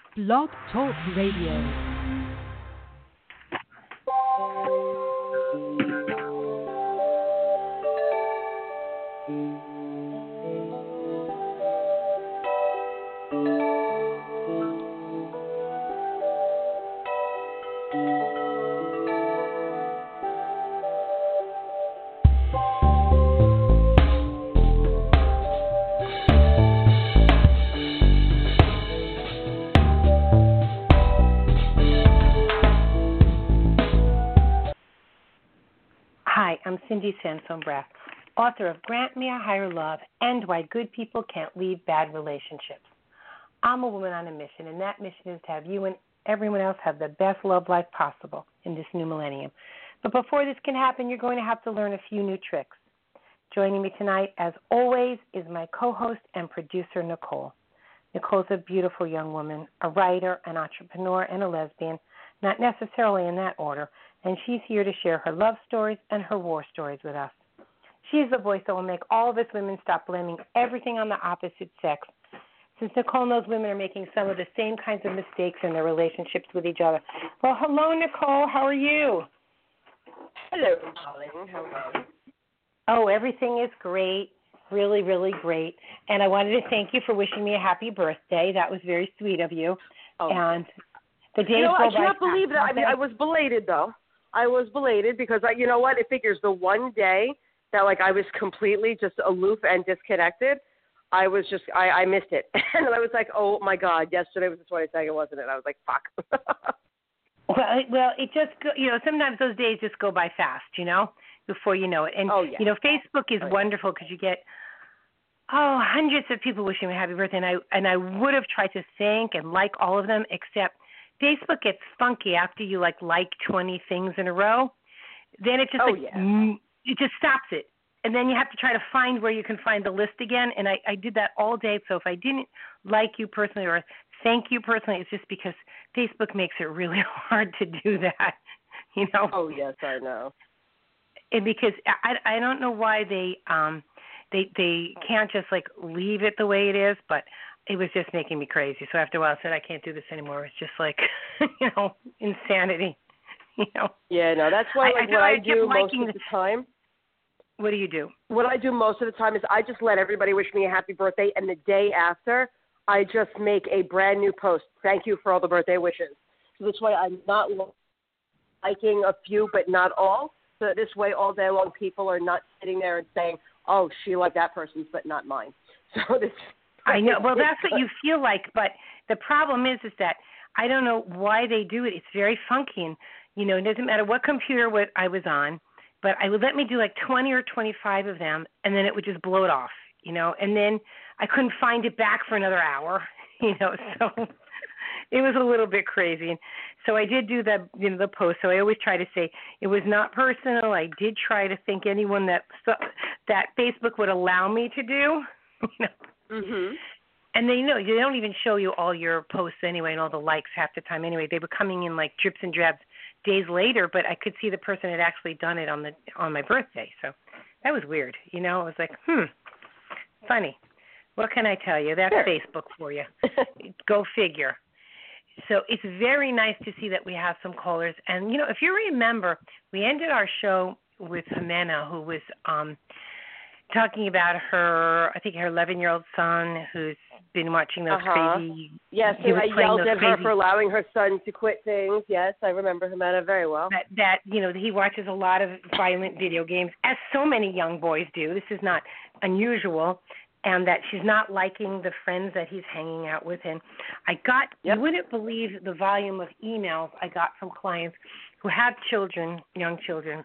Blog Talk Radio. Hi, I'm Cindy Sansone-Brack, author of Grant Me a Higher Love and Why Good People Can't Leave Bad Relationships. I'm a woman on a mission, and that mission is to have you and everyone else have the best love life possible in this new millennium. But before this can happen, you're going to have to learn a few new tricks. Joining me tonight, as always, is my co-host and producer, Nicole. Nicole's a beautiful young woman, a writer, an entrepreneur, and a lesbian, not necessarily in that order, and she's here to share her love stories and her war stories with us. She's the voice that will make all of us women stop blaming everything on the opposite sex, since Nicole knows women are making some of the same kinds of mistakes in their relationships with each other. Well, hello, Nicole. How are you? Hello, darling. How are you? Oh, everything is great. Really, really great. And I wanted to thank you for wishing me a happy birthday. That was very sweet of you. Oh. And the days I go by cannot believe that. I mean, I was belated, though. I was belated because, you know what? It figures the one day that, I was completely just aloof and disconnected, I missed it. And I was like, oh, my God, yesterday was the 22nd, wasn't it? I was like, fuck. Well, it just, sometimes those days just go by fast, before you know it. And, Facebook is wonderful because you get, hundreds of people wishing me a happy birthday. And I would have tried to thank and like all of them, except Facebook gets funky after you like 20 things in a row. Then it just it just stops it. And then you have to try to find where you can find the list again. And I did that all day. So if I didn't like you personally or thank you personally, it's just because Facebook makes it really hard to do that, Oh, yes, I know. And because I don't know why they can't just leave it the way it is, but it was just making me crazy. So after a while I said I can't do this anymore. It's just insanity. Yeah, no, that's why what I do most of the time. What do you do? What I do most of the time is I just let everybody wish me a happy birthday, and the day after, I just make a brand new post. Thank you for all the birthday wishes. So this way I'm not liking a few, but not all. So this way all day long people are not sitting there and saying, oh, she liked that person's, but not mine. So this. I know. Well, that's what you feel like, but the problem is that I don't know why they do it. It's very funky, and it doesn't matter what computer I was on, but I would let me do 20 or 25 of them, and then it would just blow it off, and then I couldn't find it back for another hour, so it was a little bit crazy. And so I did do the post. So I always try to say it was not personal. I did try to thank anyone that Facebook would allow me to do, Mhm. And they don't even show you all your posts anyway and all the likes half the time anyway. They were coming in drips and drabs days later, but I could see the person had actually done it on my birthday. So that was weird. I was like, funny. What can I tell you? That's sure. Facebook for you. Go figure. So it's very nice to see that we have some callers. And, if you remember, we ended our show with Jimena, who was talking about her 11-year-old son who's been watching those crazy. Yes, and I yelled at her for allowing her son to quit things. Yes, I remember Jimena very well. That he watches a lot of violent video games, as so many young boys do. This is not unusual. And that she's not liking the friends that he's hanging out with. And you wouldn't believe the volume of emails I got from clients who have children, young children,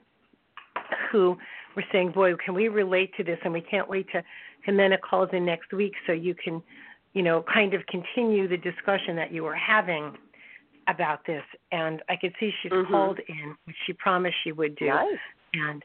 who were saying, boy, can we relate to this? And we can't wait to Jimena calls in next week so you can, kind of continue the discussion that you were having about this. And I could see she's called in, which she promised she would do. Nice. And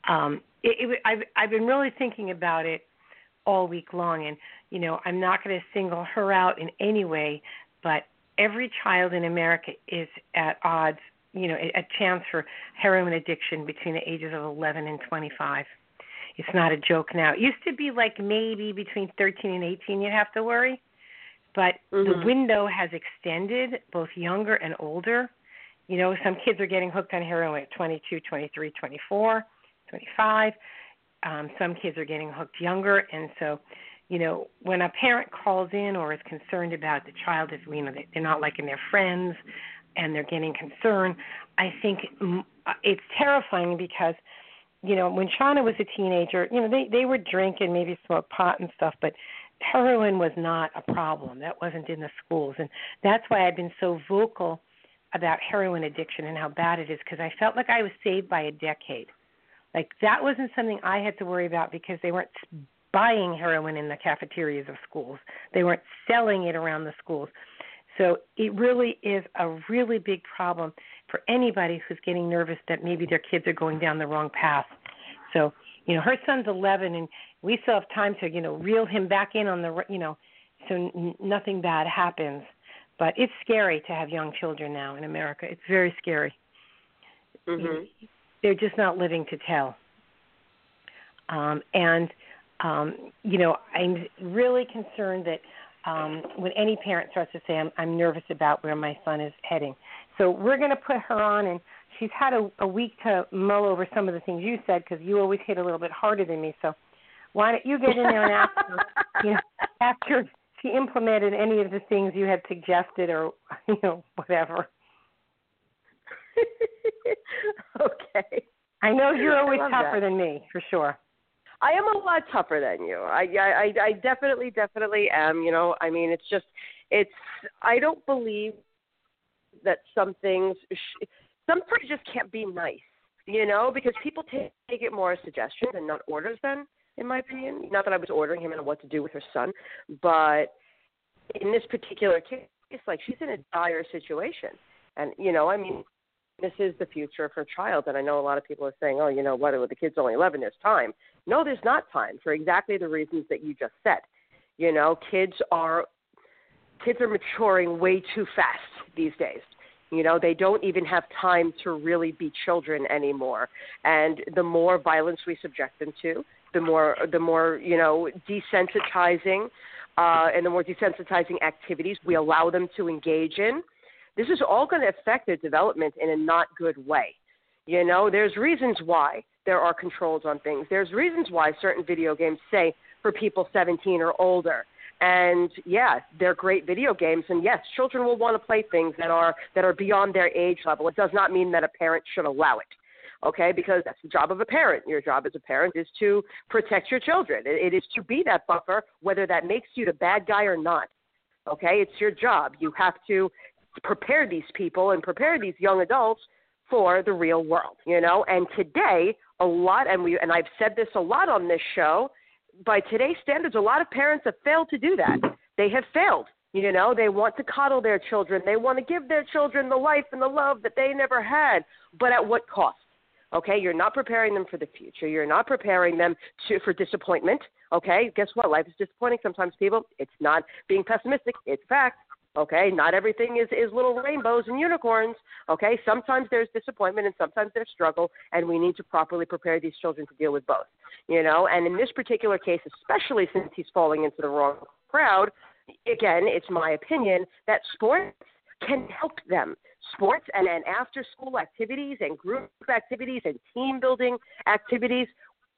I've been really thinking about it all week long. And, I'm not going to single her out in any way, but every child in America is at odds, a chance for heroin addiction between the ages of 11 and 25. It's not a joke now. It used to be maybe between 13 and 18 you'd have to worry. but the window has extended, both younger and older. You know, some kids are getting hooked on heroin at 22, 23, 24, 25. Some kids are getting hooked younger, and so, you know, when a parent calls in or is concerned about the child, if you know they're not liking their friends and they're getting concerned, I think it's terrifying because, you know, when Shauna was a teenager, you know, they were drinking, maybe smoked pot and stuff, but heroin was not a problem. That wasn't in the schools, and that's why I've been so vocal about heroin addiction and how bad it is, because I felt like I was saved by a decade. Like, that wasn't something I had to worry about because they weren't buying heroin in the cafeterias of schools. They weren't selling it around the schools. So it really is a really big problem for anybody who's getting nervous that maybe their kids are going down the wrong path. So, you know, her son's 11, and we still have time to, you know, reel him back in on the, you know, so nothing bad happens. But it's scary to have young children now in America. It's very scary. They're just not living to tell. You know, I'm really concerned that when any parent starts to say, I'm nervous about where my son is heading. So we're going to put her on, and she's had a week to mull over some of the things you said, because you always hit a little bit harder than me. So why don't you get in there and ask her, you know, after she implemented any of the things you had suggested, or, you know, whatever. Okay. I know you're always tougher than me, for sure. I am a lot tougher than you. I definitely am. You know, I mean, I don't believe that some things just can't be nice, you know, because people take it more as suggestions and not orders then, in my opinion. Not that I was ordering him on what to do with her son, but in this particular case, like, she's in a dire situation. And, you know, I mean, this is the future of her child. And I know a lot of people are saying, oh, you know, what, the kid's only 11, there's time. No, there's not time, for exactly the reasons that you just said. You know, kids are maturing way too fast these days. You know, they don't even have time to really be children anymore. And the more violence we subject them to, the more you know, desensitizing and the more desensitizing activities we allow them to engage in, this is all going to affect their development in a not good way. You know, there's reasons why there are controls on things. There's reasons why certain video games say for people 17 or older. And, yeah, they're great video games. And, yes, children will want to play things that are beyond their age level. It does not mean that a parent should allow it, okay, because that's the job of a parent. Your job as a parent is to protect your children. It is to be that buffer, whether that makes you the bad guy or not, okay? It's your job. You have to prepare these people and prepare these young adults for the real world, you know. And today, a lot, and I've said this a lot on this show, by today's standards, a lot of parents have failed to do that. They have failed. You know, they want to coddle their children. They want to give their children the life and the love that they never had, but at what cost? Okay, you're not preparing them for the future. You're not preparing them for disappointment. Okay, guess what? Life is disappointing sometimes, people. It's not being pessimistic. It's fact. Okay, not everything is little rainbows and unicorns. Okay, sometimes there's disappointment and sometimes there's struggle, and we need to properly prepare these children to deal with both. You know, and in this particular case, especially since he's falling into the wrong crowd, again, it's my opinion that sports can help them. Sports and after-school activities and group activities and team-building activities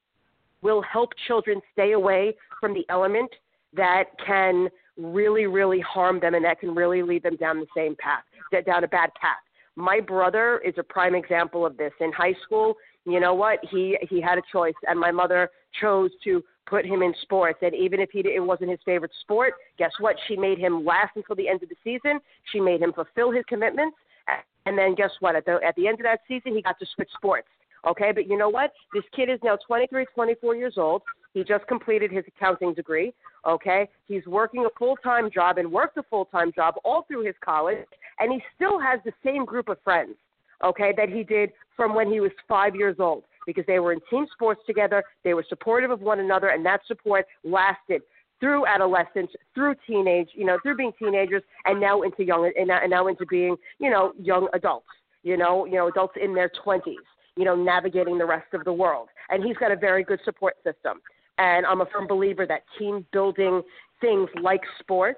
will help children stay away from the element that can really, really harm them and that can really lead them down the same path, down a bad path. My brother is a prime example of this. In high school, you know what? He had a choice, and my mother chose to put him in sports. And even if it wasn't his favorite sport, guess what? She made him last until the end of the season. She made him fulfill his commitments. And then guess what? At the end of that season, he got to switch sports. Okay, but you know what? This kid is now 23, 24 years old. He just completed his accounting degree, okay? He's working a full-time job and worked a full-time job all through his college, and he still has the same group of friends, okay, that he did from when he was 5 years old, because they were in team sports together, they were supportive of one another, and that support lasted through adolescence, through teenage, you know, through being teenagers, and now into now into being, you know, young adults, you know, adults in their 20s. You know, navigating the rest of the world. And he's got a very good support system. And I'm a firm believer that team building things like sports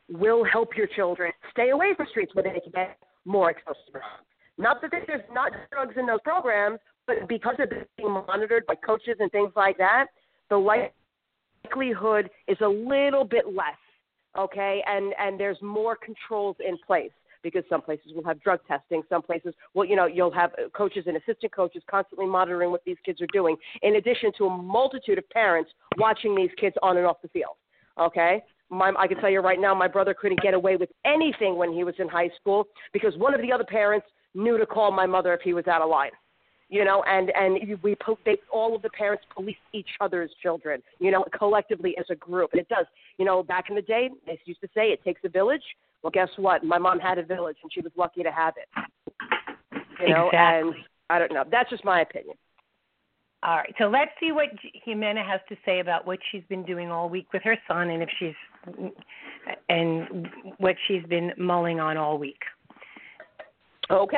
will help your children stay away from streets where they can get more exposed to drugs. Not that there's not drugs in those programs, but because of being monitored by coaches and things like that, the likelihood is a little bit less, okay? And there's more controls in place because some places will have drug testing. Some places, well, you'll have coaches and assistant coaches constantly monitoring what these kids are doing, in addition to a multitude of parents watching these kids on and off the field, okay? I can tell you right now, my brother couldn't get away with anything when he was in high school because one of the other parents knew to call my mother if he was out of line. And all of the parents police each other's children, collectively as a group. And it does. Back in the day, they used to say it takes a village. Well, guess what? My mom had a village, and she was lucky to have it. Exactly. And I don't know. That's just my opinion. All right. So let's see what Jimena has to say about what she's been doing all week with her son, and what she's been mulling on all week. Okay.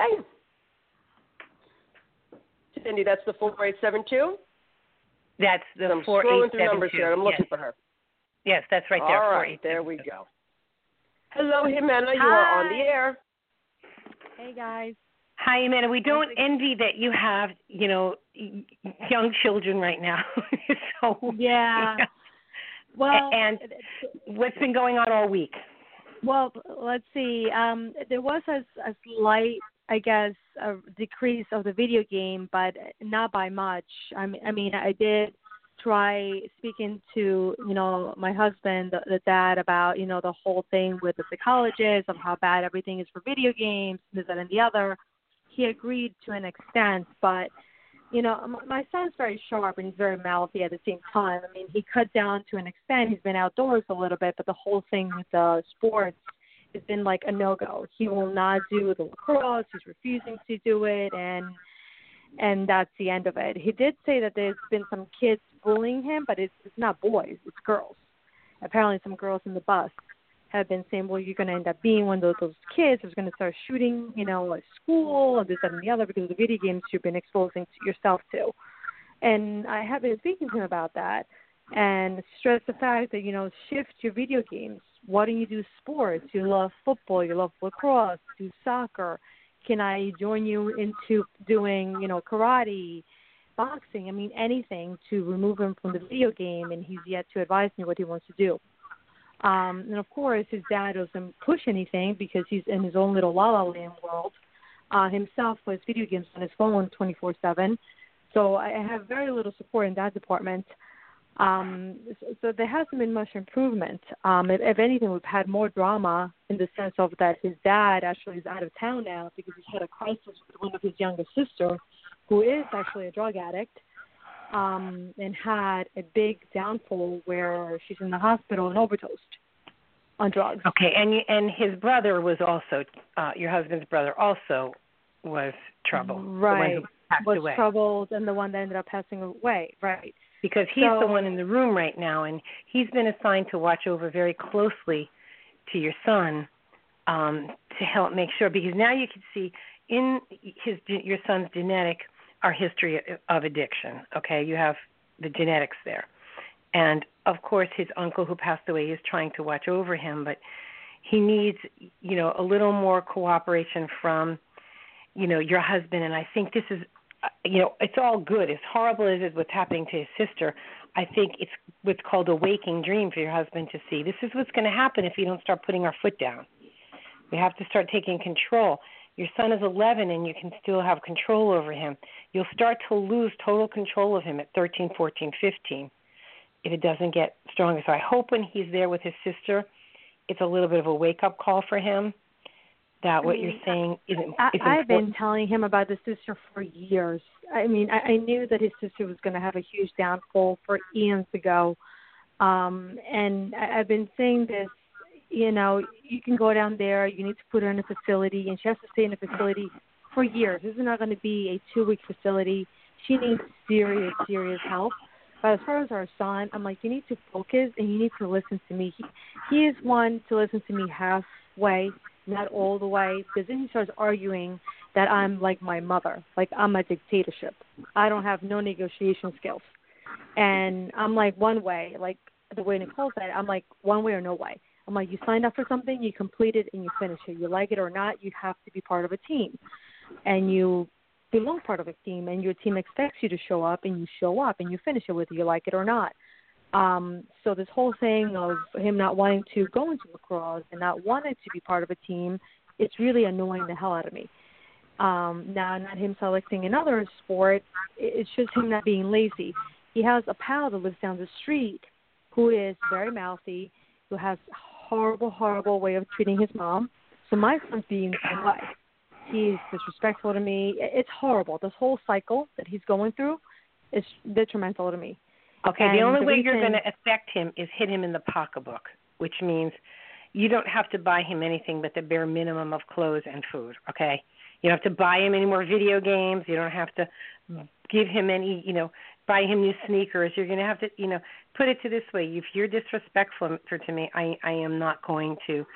Cindy, that's the 4872? That's the 4872. I'm scrolling through numbers here. I'm looking for her. Yes, that's right there. All right, there we go. Hello, Jimena. You are on the air. Hey, guys. Hi, Jimena. We don't envy that you have, young children right now. So yeah. Well, and what's been going on all week? Well, let's see. There was a slight, I guess, a decrease of the video game, but not by much. I mean, I did try speaking to, my husband, the dad, about, the whole thing with the psychologist of how bad everything is for video games, this, that, and the other. He agreed to an extent, but, my son's very sharp and he's very mouthy at the same time. I mean, he cut down to an extent. He's been outdoors a little bit, but the whole thing with the sports has been like a no-go. He will not do the lacrosse. He's refusing to do it, and that's the end of it. He did say that there's been some kids bullying him, but it's not boys, it's girls. Apparently some girls in the bus have been saying, well, you're going to end up being one of those kids who's going to start shooting, at school, and this, that, and the other, because of the video games you've been exposing yourself to. And I have been speaking to him about that and stress the fact that, shift your video games. Why don't you do sports? You love football, you love lacrosse, do soccer. Can I join you into doing, karate, boxing? I mean, anything to remove him from the video game, and he's yet to advise me what he wants to do. And, of course, his dad doesn't push anything because he's in his own little la-la land world himself with video games on his phone 24/7. So I have very little support in that department. So there hasn't been much improvement. If anything, we've had more drama in the sense of that his dad actually is out of town now because he's had a crisis with one of his younger sisters, who is actually a drug addict, and had a big downfall where she's in the hospital and overdosed on drugs. Okay, and his brother was also, your husband's brother also was troubled. Right, the one who passed away. Troubled, and the one that ended up passing away, right. Because he's the one in the room right now, and he's been assigned to watch over very closely to your son to help make sure. Because now you can see in your son's genetic our history of addiction. Okay, you have the genetics there, and of course his uncle who passed away is trying to watch over him, but he needs a little more cooperation from your husband. And I think this is. It's all good. As horrible as what's happening to his sister, I think it's what's called a waking dream for your husband to see. This is what's going to happen if you don't start putting our foot down. We have to start taking control. Your son is 11 and you can still have control over him. You'll start to lose total control of him at 13, 14, 15 if it doesn't get stronger. So I hope when he's there with his sister, it's a little bit of a wake-up call for him. That what you're saying is important. I've been telling him about the sister for years. I mean, I knew that his sister was going to have a huge downfall for eons ago. And I've been saying this, you can go down there, you need to put her in a facility, and she has to stay in a facility for years. This is not going to be a 2-week facility. She needs serious, serious help. But as far as our son, I'm like, you need to focus and you need to listen to me. He is one to listen to me halfway, not all the way, because then he starts arguing that I'm like my mother, like I'm a dictatorship. I don't have no negotiation skills. And I'm like one way, like the way Nicole said, I'm like one way or no way. I'm like, you signed up for something, you complete it, and you finish it. You like it or not, you have to be part of a team. And you belong part of a team, and your team expects you to show up, and you show up, and you finish it whether you like it or not. So this whole thing of him not wanting to go into lacrosse and not wanting to be part of a team, it's really annoying the hell out of me. Now, not him selecting another sport, it's just him not being lazy. He has a pal that lives down the street who is very mouthy, who has horrible way of treating his mom. So my son's being the same way. He's disrespectful to me. It's horrible. This whole cycle that he's going through is detrimental to me. Okay, the only way you're going to affect him is hit him in the pocketbook, which means you don't have to buy him anything but the bare minimum of clothes and food, okay? You don't have to buy him any more video games. You don't have to give him any, buy him new sneakers. You're going to have to, put it to this way. If you're disrespectful to me, I am not going to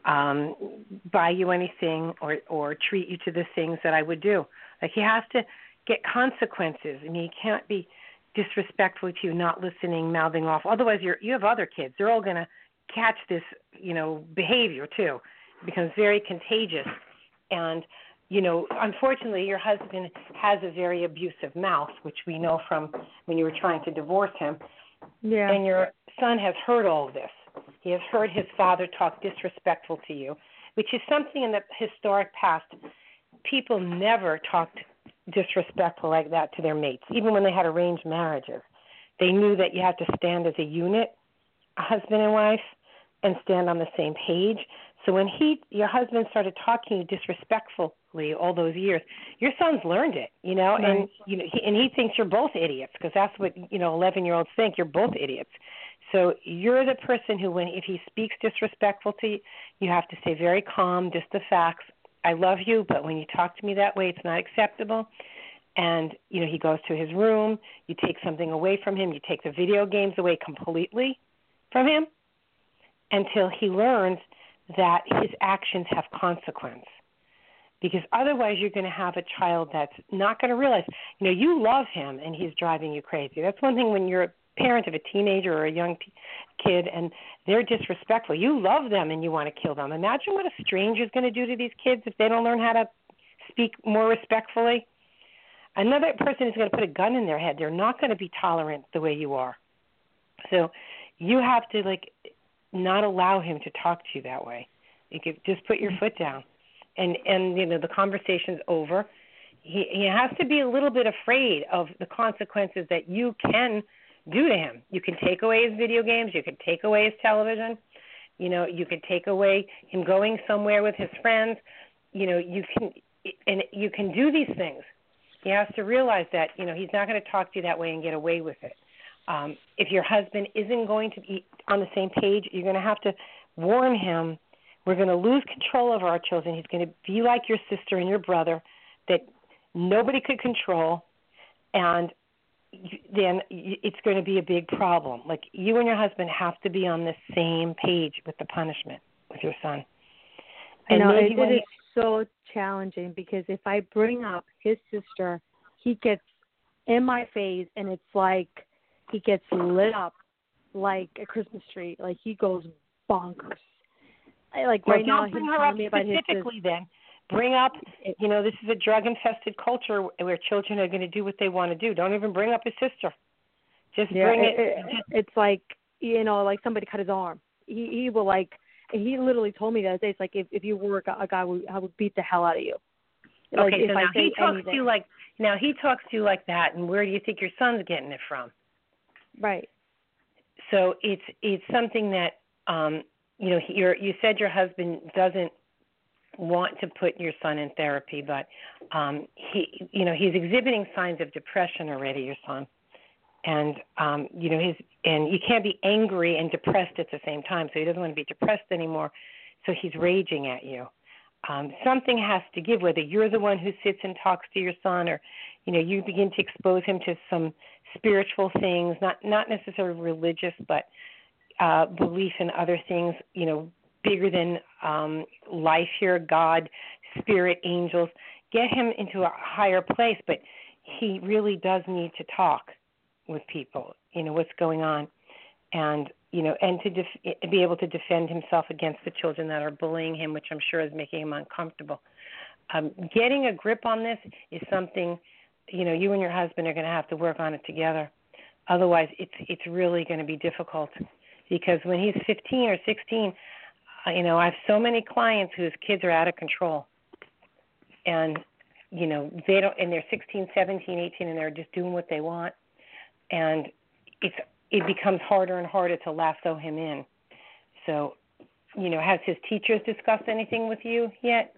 buy you anything or treat you to the things that I would do. Like, he has to get consequences. I mean, he can't be disrespectful to you, not listening, mouthing off. Otherwise, you have other kids. They're all going to catch this, behavior too. It becomes very contagious. And, unfortunately, your husband has a very abusive mouth, which we know from when you were trying to divorce him. Yeah. And your son has heard all of this. He has heard his father talk disrespectful to you, which is something in the historic past. People never talked disrespectful like that to their mates, even when they had arranged marriages. They knew that you had to stand as a unit, a husband and wife, and stand on the same page. So when your husband started talking disrespectfully all those years, your son's learned it, Right. and he thinks you're both idiots, because that's what 11-year-olds think. You're both idiots. So you're the person who, if he speaks disrespectful to you, you have to stay very calm, just the facts. I love you, but when you talk to me that way, it's not acceptable. And, he goes to his room. You take something away from him. You take the video games away completely from him until he learns that his actions have consequence. Because otherwise you're going to have a child that's not going to realize, you love him and he's driving you crazy. That's one thing when you're a parent of a teenager or a young kid and they're disrespectful. You love them and you want to kill them. Imagine what a stranger's going to do to these kids if they don't learn how to speak more respectfully. Another person is going to put a gun in their head. They're not going to be tolerant the way you are. So you have to, not allow him to talk to you that way. You could just put your foot down. And the conversation's over. He has to be a little bit afraid of the consequences that you can do to him. You can take away his video games. You can take away his television. You can take away him going somewhere with his friends. You can do these things. He has to realize that, he's not going to talk to you that way and get away with it. If your husband isn't going to be on the same page, you're going to have to warn him. We're going to lose control over our children. He's going to be like your sister and your brother that nobody could control, and then it's going to be a big problem. Like, you and your husband have to be on the same page with the punishment with your son. And it is so challenging because if I bring up his sister, he gets in my face, and it's like he gets lit up like a Christmas tree. Like, he goes bonkers. Right now, he's telling me about his specifically. Then bring up, this is a drug-infested culture where children are going to do what they want to do. Don't even bring up his sister. Just bring it. It's like, like somebody cut his arm. He will he literally told me that day. It's like if you were a guy, I would beat the hell out of you. Okay, so now he talks to you like that, and where do you think your son's getting it from? Right. So it's something that you said your husband doesn't want to put your son in therapy, but he's exhibiting signs of depression already, your son, and and you can't be angry and depressed at the same time. So he doesn't want to be depressed anymore. So he's raging at you. Something has to give, whether you're the one who sits and talks to your son, or you begin to expose him to some spiritual things, not necessarily religious, but belief in other things, bigger than life here, God, spirit, angels. Get him into a higher place, but he really does need to talk with people, what's going on. And and to be able to defend himself against the children that are bullying him, which I'm sure is making him uncomfortable. Getting a grip on this is something, you and your husband are going to have to work on it together. Otherwise, it's really going to be difficult, because when he's 15 or 16, I have so many clients whose kids are out of control, and they don't, and they're 16, 17, 18, and they're just doing what they want, and it becomes harder and harder to lasso him in. So, has his teachers discussed anything with you yet?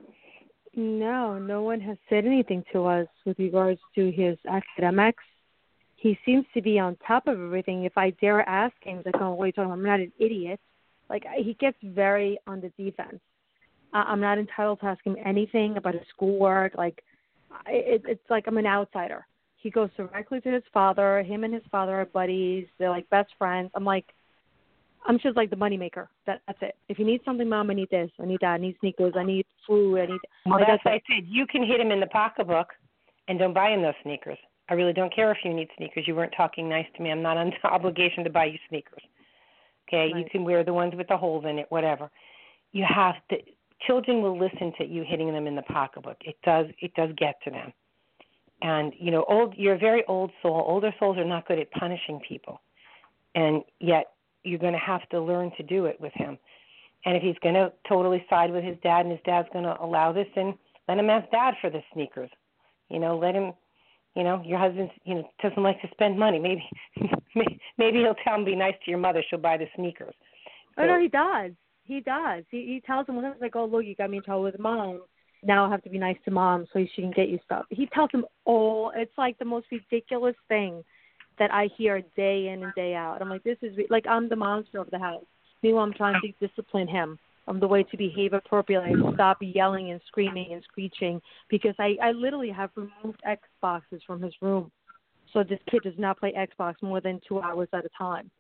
No one has said anything to us with regards to his academics. He seems to be on top of everything. If I dare ask him, he's like, oh, what are you talking about? I'm not an idiot. Like, he gets very on the defense. I'm not entitled to ask him anything about his schoolwork. Like, it's like I'm an outsider. He goes directly to his father. Him and his father are buddies. They're like best friends. I'm just like the moneymaker. That's it. If you need something, Mom, I need this. I need that. I need sneakers. I need food. Well, that's what I said. You can hit him in the pocketbook and don't buy him those sneakers. I really don't care if you need sneakers. You weren't talking nice to me. I'm not under obligation to buy you sneakers. Okay? Right. You can wear the ones with the holes in it, whatever. You have to. Children will listen to you hitting them in the pocketbook. It does get to them. And, you're a very old soul. Older souls are not good at punishing people. And yet you're going to have to learn to do it with him. And if he's going to totally side with his dad and his dad's going to allow this, then let him ask Dad for the sneakers. Let him, your husband, doesn't like to spend money. Maybe he'll tell him, be nice to your mother. She'll buy the sneakers. Oh, no, he does. He does. He tells him, when he's like, oh, look, you got me in trouble with Mom. Now I have to be nice to Mom so she can get you stuff. He tells him it's like the most ridiculous thing that I hear day in and day out. I'm like, this is, like, I'm the monster of the house. Meanwhile, I'm trying to discipline him on the way to behave appropriately and stop yelling and screaming and screeching, because I literally have removed Xboxes from his room. So this kid does not play Xbox more than 2 hours at a time.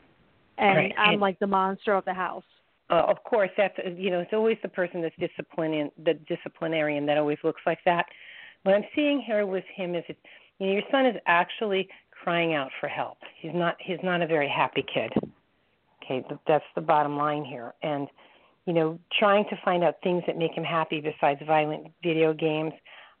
And right. I'm like the monster of the house. Of course, that's it's always the person that's the disciplinarian that always looks like that. What I'm seeing here with him is, your son is actually crying out for help. He's not a very happy kid. Okay, that's the bottom line here. And trying to find out things that make him happy besides violent video games.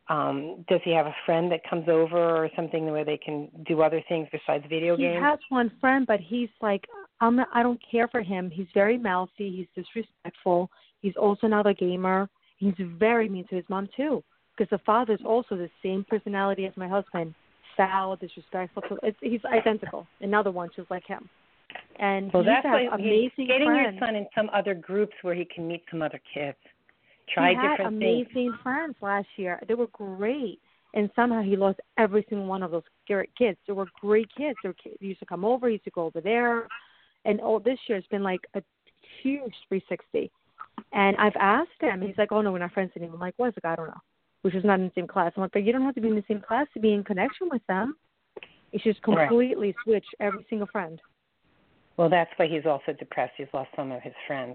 Does he have a friend that comes over or something where they can do other things besides video games? He has one friend, but he's like, I don't care for him. He's very mouthy. He's disrespectful. He's also another gamer. He's very mean to his mom, too, because the father's also the same personality as my husband, foul, disrespectful. He's identical. Another one just like him. And that's why amazing getting friends. Your son in some other groups where he can meet some other kids. He had amazing friends last year. They were great. And somehow he lost every single one of those kids. They were great kids. They used to come over. He used to go over there. And this year it's been like a huge 360. And I've asked him. He's like, oh, no, we're not friends anymore. I'm like, what is it? I don't know. Which is not in the same class. I'm like, but you don't have to be in the same class to be in connection with them. It's just completely switch every single friend. Well, that's why he's also depressed. He's lost some of his friends.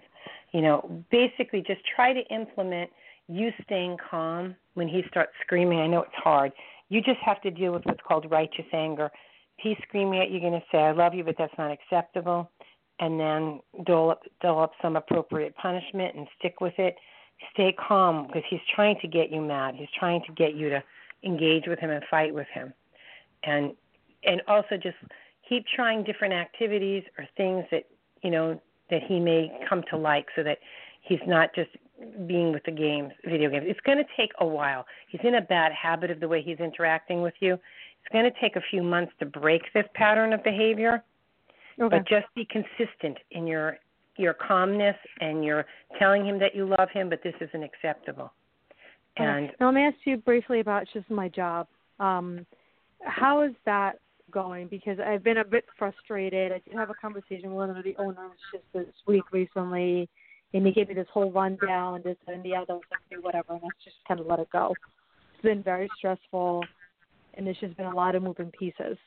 Basically just try to implement you staying calm when he starts screaming. I know it's hard. You just have to deal with what's called righteous anger. If he's screaming at you, you're going to say, I love you, but that's not acceptable. And then dole up some appropriate punishment and stick with it. Stay calm, because he's trying to get you mad. He's trying to get you to engage with him and fight with him. And also just keep trying different activities or things that, that he may come to like, so that he's not just being with the video games. It's going to take a while. He's in a bad habit of the way he's interacting with you. It's going to take a few months to break this pattern of behavior. Okay. But just be consistent in your calmness, and you're telling him that you love him, but this isn't acceptable. And now let me ask you briefly about just my job. How is that going? Because I've been a bit frustrated. I did have a conversation with one of the owners just this week recently, and he gave me this whole rundown, this and the other, whatever, and I just kind of let it go. It's been very stressful, and there's just been a lot of moving pieces.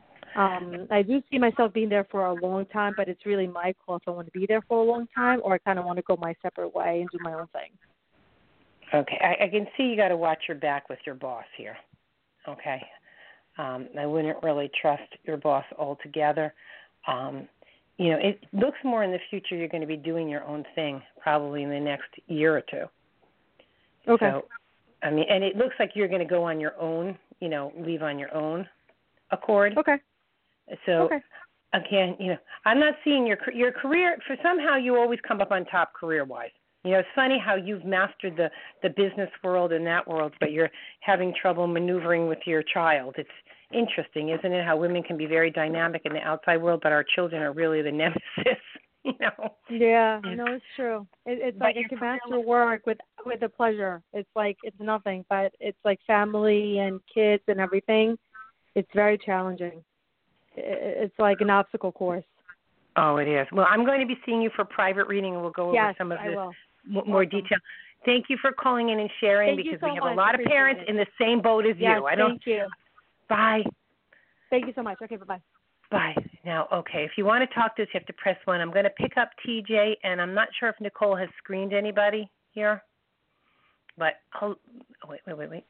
I do see myself being there for a long time, but it's really my call if I want to be there for a long time, or I kind of want to go my separate way and do my own thing. Okay. I can see you got to watch your back with your boss here. Okay. I wouldn't really trust your boss altogether. it looks more in the future you're going to be doing your own thing probably in the next year or two. Okay. So, I mean, and it looks like you're going to go on your own, leave on your own accord. Okay. So, okay. Again, I'm not seeing your career, for somehow you always come up on top career-wise. It's funny how you've mastered the business world and that world, but you're having trouble maneuvering with your child. It's interesting, isn't it, how women can be very dynamic in the outside world, but our children are really the nemesis, Yeah, no, it's true. It's like I can master work with a pleasure. It's like it's nothing, but it's like family and kids and everything. It's very challenging. It's like an obstacle course. Oh, it is. Well, I'm going to be seeing you for private reading, and we'll go over some of this more detail. Thank you for calling in and sharing because we have a lot of parents in the same boat as you. Thank you. Bye. Thank you so much. Okay, bye-bye. Bye. Now, okay, if you want to talk to us, you have to press 1. I'm going to pick up TJ, and I'm not sure if Nicole has screened anybody here. But, wait. Let me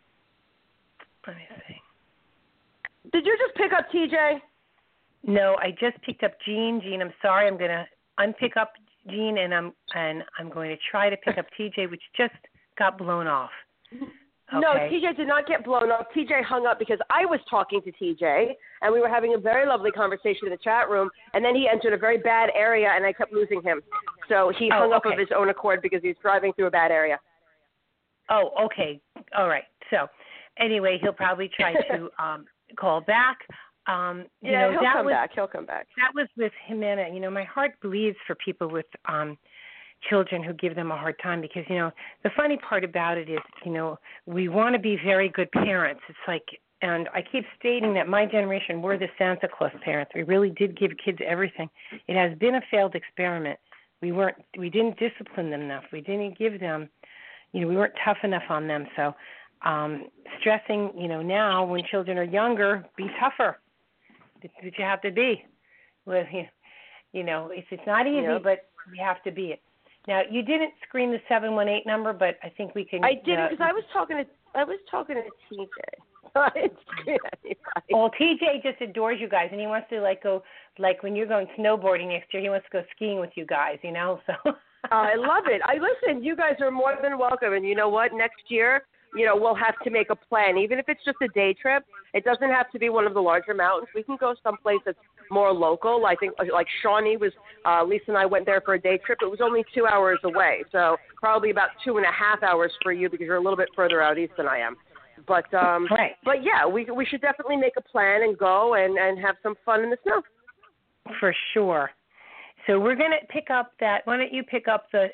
see. Did you just pick up TJ? No, I just picked up Jean. Jean, I'm sorry. I'm going to unpick up Jean, and I'm going to try to pick up TJ, which just got blown off. Okay. No, TJ did not get blown off. TJ hung up because I was talking to TJ, and we were having a very lovely conversation in the chat room, and then he entered a very bad area, and I kept losing him. So he hung up of his own accord because he was driving through a bad area. Oh, okay. All right. So anyway, he'll probably try to call back. He'll come back. He'll come back. That was with Jimena. My heart bleeds for people with children who give them a hard time because, the funny part about it is, we want to be very good parents. It's like, and I keep stating that my generation, we're the Santa Claus parents. We really did give kids everything. It has been a failed experiment. We didn't discipline them enough. We didn't give them, we weren't tough enough on them. So stressing, now when children are younger, be tougher. That's what you have to be. Well, it's not easy, but you have to be it. Now, you didn't screen the 718 number, but I think we can. I didn't because I was talking to TJ. I didn't screen anybody. Well, TJ just adores you guys, and he wants to go when you're going snowboarding next year. He wants to go skiing with you guys. So. I love it. Listen. You guys are more than welcome, and you know what? Next year, we'll have to make a plan, even if it's just a day trip. It doesn't have to be one of the larger mountains. We can go someplace that's more local. I think like Shawnee was, Lisa and I went there for a day trip. It was only 2 hours away, so probably about 2.5 hours for you because you're a little bit further out east than I am. But right. But yeah, we should definitely make a plan and go and have some fun in the snow. For sure. So we're going to pick up that. Why don't you pick up the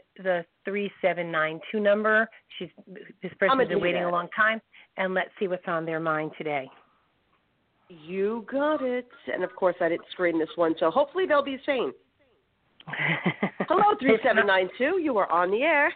3792 number? This person's been waiting a long time, and let's see what's on their mind today. You got it. And, of course, I didn't screen this one, so hopefully they'll be sane. Hello, 3792. You are on the air.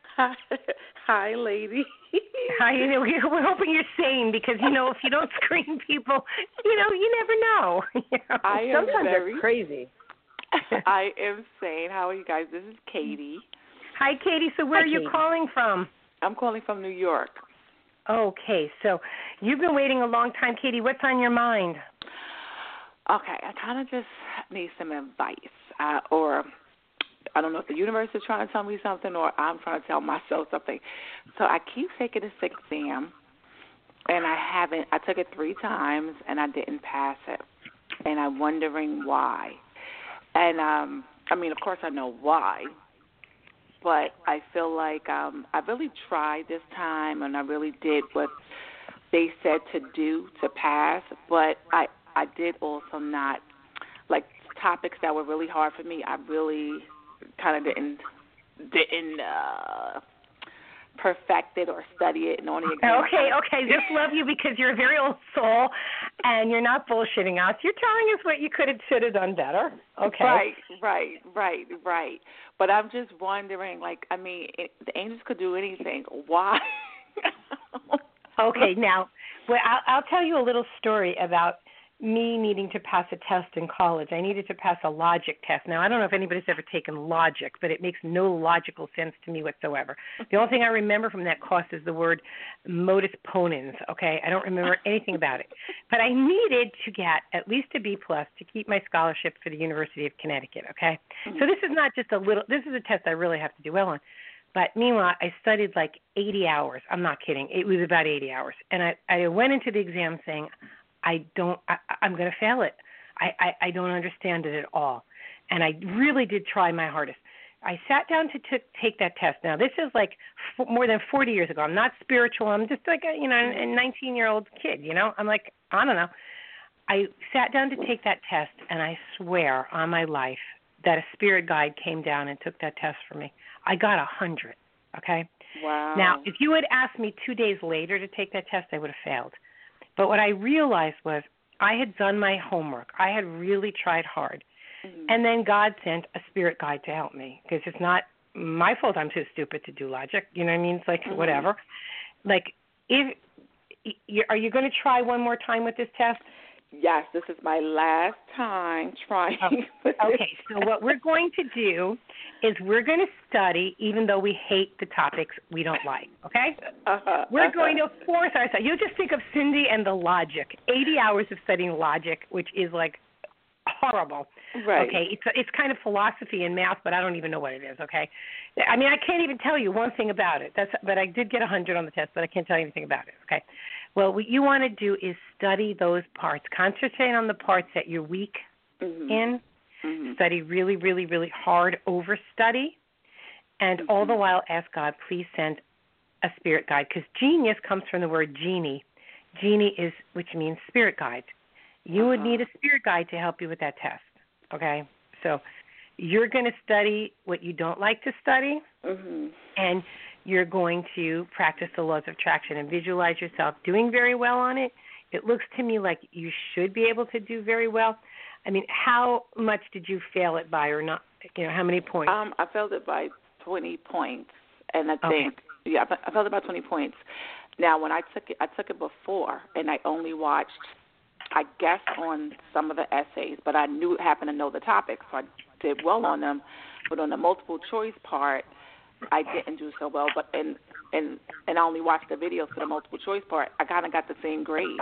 Hi, lady. Hi, we're hoping you're sane because, if you don't screen people, you never know. Sometimes they're crazy. I am sane. How are you guys? This is Katie. Hi, Katie. So where are you calling from? I'm calling from New York. Okay. So you've been waiting a long time, Katie. What's on your mind? Okay. I kind of just need some advice. Or I don't know if the universe is trying to tell me something or I'm trying to tell myself something. So I keep taking this exam, and I took it 3 times, and I didn't pass it. And I'm wondering why. And, of course I know why, but I feel like I really tried this time, and I really did what they said to do to pass, but I did also not, like, topics that were really hard for me, I really kind of didn't perfect it or study it and on the exam. Okay. Just love you because you're a very old soul and you're not bullshitting us. You're telling us what you could have, should have done better. Okay. Right. But I'm just wondering, the angels could do anything. Why? Okay, now, I'll tell you a little story about me needing to pass a test in college. I needed to pass a logic test. Now, I don't know if anybody's ever taken logic, but it makes no logical sense to me whatsoever. The only thing I remember from that course is the word modus ponens, okay? I don't remember anything about it. But I needed to get at least a B+ to keep my scholarship for the University of Connecticut, okay? So this is not just this is a test I really have to do well on. But meanwhile, I studied like 80 hours. I'm not kidding. It was about 80 hours. And I went into the exam saying, I'm going to fail it. I don't understand it at all. And I really did try my hardest. I sat down to take that test. Now, this is like more than 40 years ago. I'm not spiritual. I'm just like a 19-year-old kid, I'm like, I don't know. I sat down to take that test, and I swear on my life that a spirit guide came down and took that test for me. I got 100, okay? Wow. Now, if you had asked me 2 days later to take that test, I would have failed. But what I realized was I had done my homework. I had really tried hard. Mm-hmm. And then God sent a spirit guide to help me because it's not my fault I'm too stupid to do logic. You know what I mean? It's like whatever. Like, are you going to try one more time with this test? Yes, this is my last time trying. Okay, so what we're going to do is we're going to study even though we hate the topics we don't like, okay? We're going to force ourselves. You just think of Cindy and the logic, 80 hours of studying logic, which is like horrible. Right. Okay, it's kind of philosophy and math, but I don't even know what it is, okay? I mean, I can't even tell you one thing about it. But I did get 100 on the test, but I can't tell you anything about it, okay? Well, what you want to do is study those parts. Concentrate on the parts that you're weak in. Mm-hmm. Study really, really, really hard, overstudy, and all the while ask God, please send a spirit guide, because genius comes from the word genie. Genie which means spirit guide. You would need a spirit guide to help you with that test, okay? So you're going to study what you don't like to study, and you're going to practice the laws of attraction and visualize yourself doing very well on it. It looks to me like you should be able to do very well. I mean, how much did you fail it by or not? How many points? I failed it by 20 points, and I think, I failed it by 20 points. Now, when I took it before, and I only watched, I guessed on some of the essays, but I happened to know the topics, so I did well on them. But on the multiple choice part, I didn't do so well. But and I only watched the videos for the multiple choice part. I kind of got the same grade.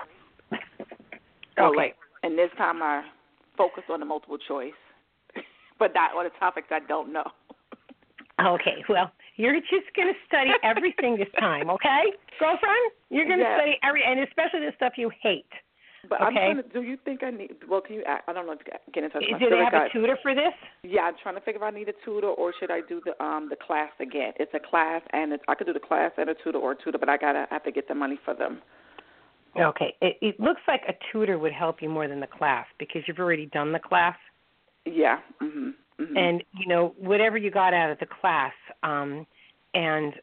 So and this time I focused on the multiple choice, but not on the topics I don't know. Okay, well, you're just going to study everything this time, okay, girlfriend? You're going to study and especially the stuff you hate. But I'm trying to, do you think I need, well, can you, I don't know, get in touch with my Do they have a tutor for this? Yeah, I'm trying to figure if I need a tutor or should I do the class again. It's a class, and I could do the class and a tutor or a tutor, but I have to get the money for them. Okay. It looks like a tutor would help you more than the class because you've already done the class. Yeah. And, whatever you got out of the class, and,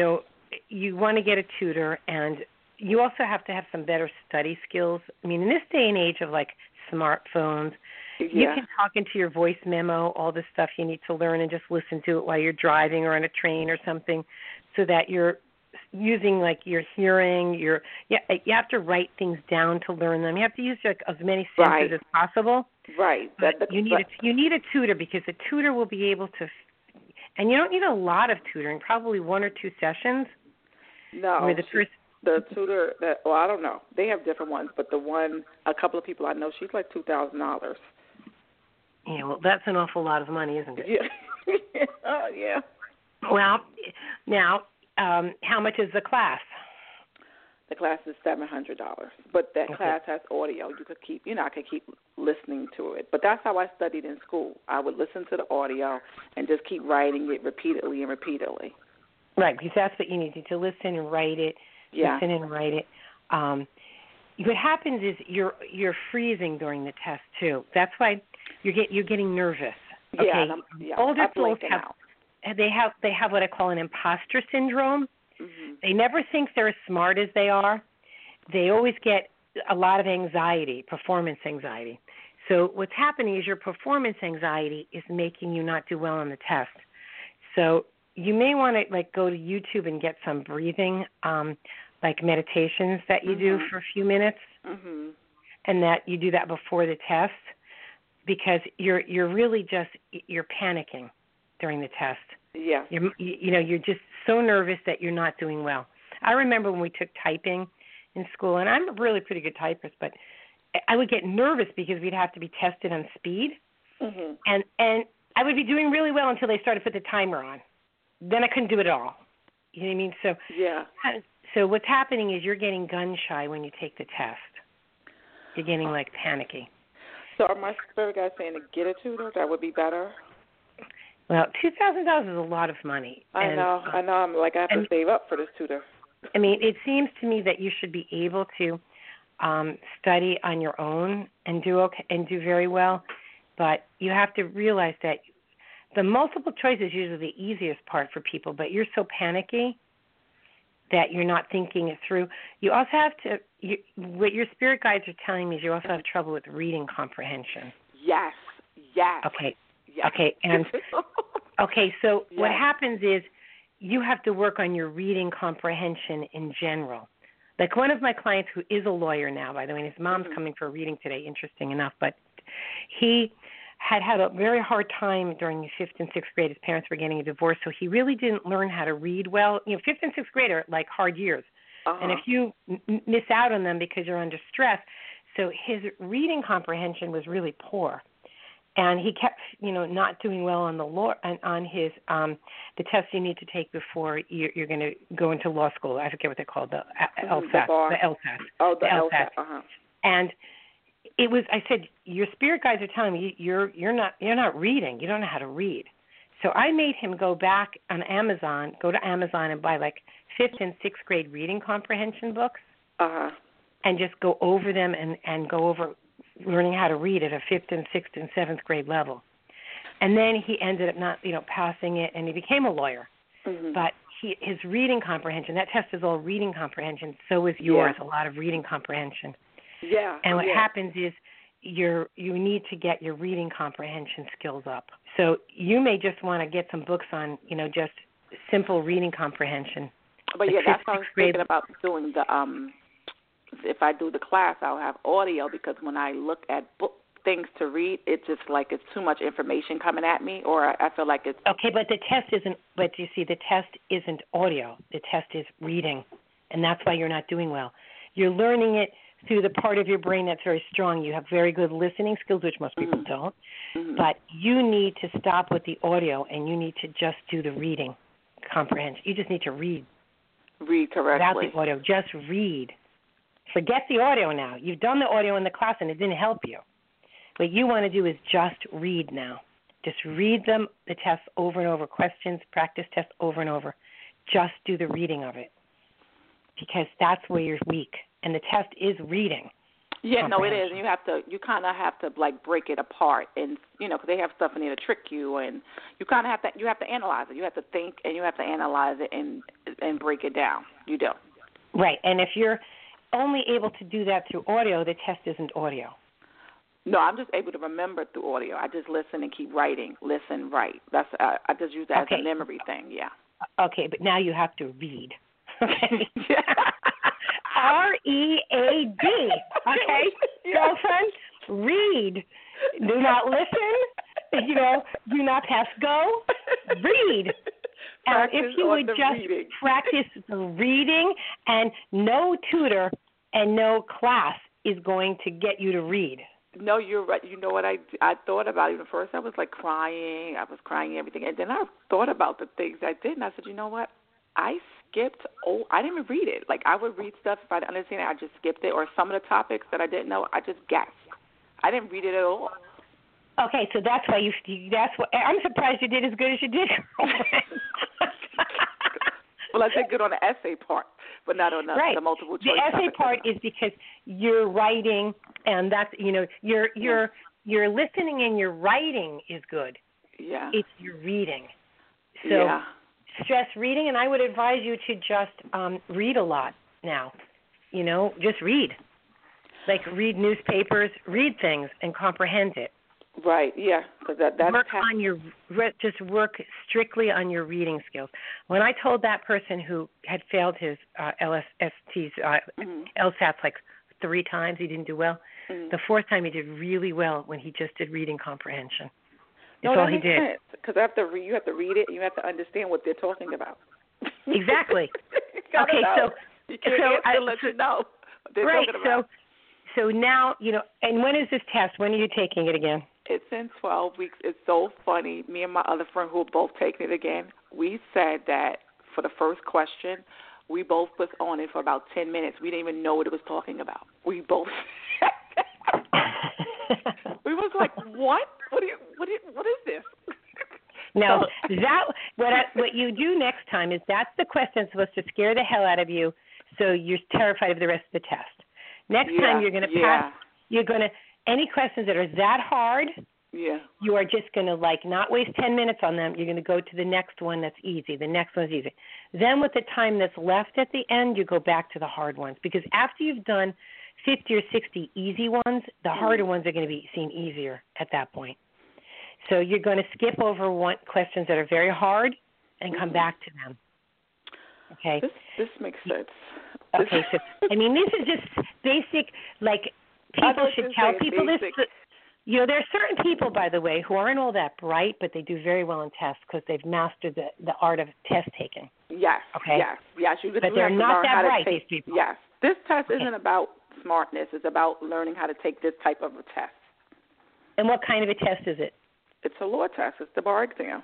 you want to get a tutor, and you also have to have some better study skills. I mean, in this day and age of, like, smartphones, you can talk into your voice memo, all the stuff you need to learn, and just listen to it while you're driving or on a train or something so that you're using, like, your hearing. You have to write things down to learn them. You have to use, like, as many senses as possible. Right. You need a tutor because a tutor will be able to – and you don't need a lot of tutoring, probably 1 or 2 sessions. No. Where the tutor I don't know. They have different ones, but a couple of people I know, she's like $2,000. Yeah, well, that's an awful lot of money, isn't it? Yeah. Yeah. Well, now, how much is the class? The class is $700, but that class has audio. You could keep, I could keep listening to it. But that's how I studied in school. I would listen to the audio and just keep writing it repeatedly and repeatedly. Right, because that's what you need to listen and write it. Listen and write it. What happens is you're freezing during the test too. That's why you're getting nervous. Okay. Older folks they have what I call an imposter syndrome. Mm-hmm. They never think they're as smart as they are. They always get a lot of anxiety, performance anxiety. So what's happening is your performance anxiety is making you not do well on the test. So you may want to go to YouTube and get some breathing, like meditations that you do for a few minutes, and that you do that before the test, because you're really just you're panicking during the test. Yeah. You're just so nervous that you're not doing well. I remember when we took typing in school, and I'm a really pretty good typist, but I would get nervous because we'd have to be tested on speed, and I would be doing really well until they started to put the timer on. Then I couldn't do it at all. You know what I mean? So yeah. So what's happening is you're getting gun shy when you take the test. You're getting like panicky. So are my spirit guides saying to get a tutor? That would be better. Well, $2,000 is a lot of money. I know. I'm like, I have to save up for this tutor. I mean, it seems to me that you should be able to study on your own and do okay and do very well, but you have to realize that the multiple choice is usually the easiest part for people, but you're so panicky that you're not thinking it through. You also have to, what your spirit guides are telling me is you also have trouble with reading comprehension. Yes. Okay. Yes. Okay, and okay, so yes. What happens is you have to work on your reading comprehension in general. Like one of my clients who is a lawyer now, by the way, and his mom's coming for a reading today, interesting enough, but he had a very hard time during the 5th and 6th grade. His parents were getting a divorce, so he really didn't learn how to read well. 5th and 6th grade are like hard years. And if you miss out on them because you're under stress, so his reading comprehension was really poor. And he kept, not doing well on on his the tests you need to take before you're going to go into law school. I forget what they're called, the LSAT. The LSAT. Oh, the LSAT. And it was. I said, your spirit guides are telling me you're not reading. You don't know how to read. So I made him go back on Amazon, go to Amazon and buy like 5th and 6th grade reading comprehension books, and just go over them and go over learning how to read at a 5th and 6th and 7th grade level. And then he ended up not, passing it, and he became a lawyer. But his reading comprehension, that test is all reading comprehension, so is yours, a lot of reading comprehension. Yeah. And what happens is you need to get your reading comprehension skills up. So you may just want to get some books on, just simple reading comprehension. But that's what I was thinking about doing the if I do the class, I'll have audio, because when I look at things to read, it's just like it's too much information coming at me, or I feel like it's... Okay, but the test isn't, but you see, the test isn't audio. The test is reading, and that's why you're not doing well. You're learning it through the part of your brain that's very strong. You have very good listening skills, which most people don't, but you need to stop with the audio, and you need to just do the reading comprehension. You just need to read. Read correctly. Without the audio, just read. Forget the audio now. You've done the audio in the class, and it didn't help you. What you want to do is just read now. Just read them, the tests over and over, questions, practice tests over and over. Just do the reading of it, because that's where you're weak. And the test is reading. Yeah, no, it is. You kind of have to like break it apart, and because they have stuff in there to trick you, and you kind of have to analyze it. You have to think, and you have to analyze it and break it down. You do. Right, and if you're only able to do that through audio, the test isn't audio. No, I'm just able to remember through audio. I just listen and keep writing. Listen, write. That's I just use that as a memory thing. Yeah. Okay, but now you have to read. Okay. READ. Okay, girlfriend, read. Do not listen. Do not pass go. Read. If you would just practice the reading, and no tutor and no class is going to get you to read. No, you're right. You know what I thought about it. At first I was like crying. I was crying and everything. And then I thought about the things I did, and I said, you know what? I skipped. I didn't even read it. Like I would read stuff. If I didn't understand it, I just skipped it. Or some of the topics that I didn't know, I just guessed. I didn't read it at all. Okay, so that's why that's what I'm surprised you did as good as you did. Well, I did good on the essay part, but not on the multiple choice. The essay part is because you're writing, and that's your listening and your writing is good. Yeah. It's your reading. So stress reading, and I would advise you to just read a lot now. Just read. Like read newspapers, read things, and comprehend it. Right, yeah, because that's just work strictly on your reading skills. When I told that person who had failed his LSATs like 3 times, he didn't do well. The fourth time he did really well when he just did reading comprehension. That's no, all that he makes did. sense because you have to read it and you have to understand what they're talking about. Exactly. Okay, so you can't answer unless you know what they're right. talking about. So now and when is this test? When are you taking it again? It's in 12 weeks. It's so funny. Me and my other friend who are both taking it again, we said that for the first question, we both was on it for about 10 minutes. We didn't even know what it was talking about. We both we was like, what? What is this? No, what you do next time is that's the question that's supposed to scare the hell out of you, so you're terrified of the rest of the test. Next time you're going to pass. You're going to any questions that are that hard. Yeah. You are just going to not waste 10 minutes on them. You're going to go to the next one that's easy. The next one's easy. Then with the time that's left at the end, you go back to the hard ones because after you've done 50 or 60 easy ones, the harder ones are going to be seen easier at that point. So you're going to skip over questions that are very hard and come back to them. Okay? This makes sense. Okay, so, this is just basic, people should tell people basic. this. There are certain people, by the way, who aren't all that bright, but they do very well in tests because they've mastered the art of test taking. Yes, okay? Yes. But they're not that bright, these people. Yes. This test isn't about smartness. It's about learning how to take this type of a test. And what kind of a test is it? It's a law test. It's the bar exam.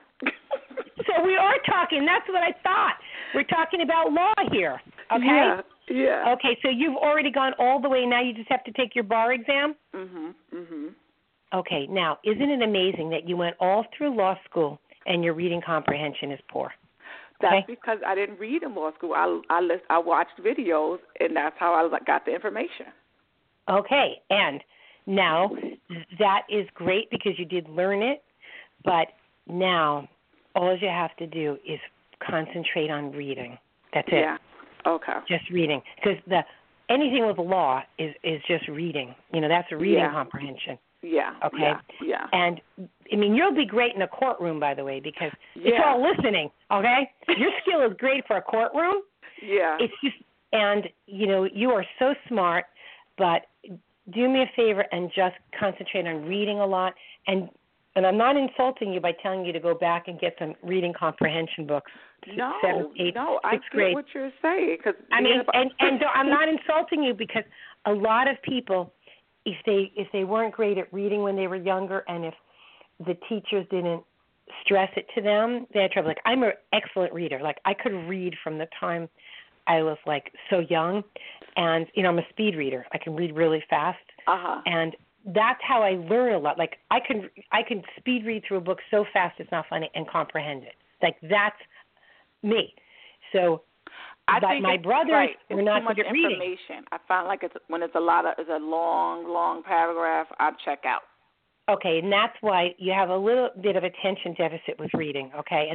So we are talking. That's what I thought. We're talking about law here. Okay? Yeah. Okay, so you've already gone all the way. Now you just have to take your bar exam? Mm-hmm. Okay, now, isn't it amazing that you went all through law school and your reading comprehension is poor? That's because I didn't read in law school. I watched videos, and that's how I got the information. Okay, and now that is great because you did learn it, but now all you have to do is concentrate on reading. That's it. Yeah. Okay. Just reading, because anything with law is just reading. That's a reading comprehension. Yeah. Okay. Yeah. And you'll be great in a courtroom, by the way, because it's all listening. Okay. Your skill is great for a courtroom. Yeah. It's just, and you are so smart, but do me a favor and just concentrate on reading a lot. And I'm not insulting you by telling you to go back and get some reading comprehension books. No, 7th, 8th, no, 6th I get grade. what you're saying. Cause and I'm not insulting you because a lot of people, if they weren't great at reading when they were younger, and if the teachers didn't stress it to them, they had trouble. I'm an excellent reader. I could read from the time I was so young, and I'm a speed reader. I can read really fast, and that's how I learn a lot. I can speed read through a book so fast it's not funny and comprehend it. That's me. So, but my brothers were not good at reading. Information. I find when it's a long paragraph, I check out. Okay, and that's why you have a little bit of attention deficit with reading. Okay,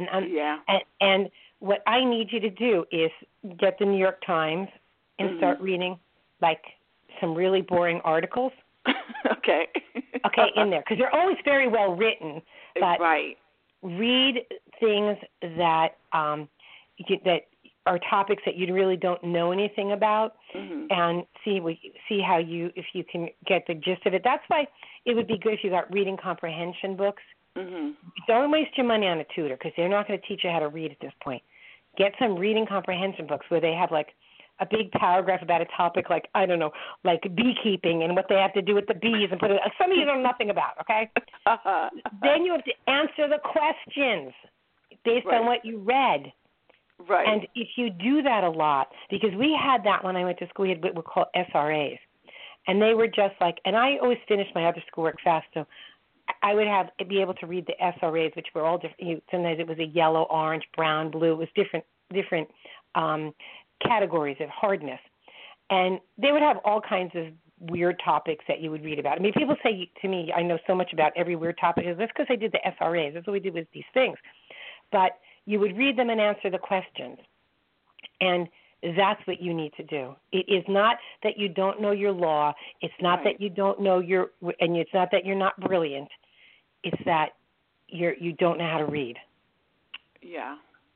and what I need you to do is get the New York Times and start reading some really boring articles. Okay. Okay, in there, because they're always very well written. But read things that that are topics that you really don't know anything about, and see how if you can get the gist of it. That's why it would be good if you got reading comprehension books. Don't waste your money on a tutor because they're not going to teach you how to read at this point. Get some reading comprehension books where they have a big paragraph about a topic beekeeping and what they have to do with the bees and put it. Some of you know nothing about. Okay. Then you have to answer the questions based on what you read. Right. And if you do that a lot, because we had that when I went to school, we had what were called SRAs. And they were just and I always finished my other schoolwork fast, so I would be able to read the SRAs, which were all different. Sometimes it was a yellow, orange, brown, blue. It was different categories of hardness. And they would have all kinds of weird topics that you would read about. People say to me, I know so much about every weird topic. That's because I did the SRAs. That's what we did with these things. But you would read them and answer the questions. And that's what you need to do. It is not that you don't know your law. It's not that you don't know and it's not that you're not brilliant. It's that you don't know how to read. Yeah.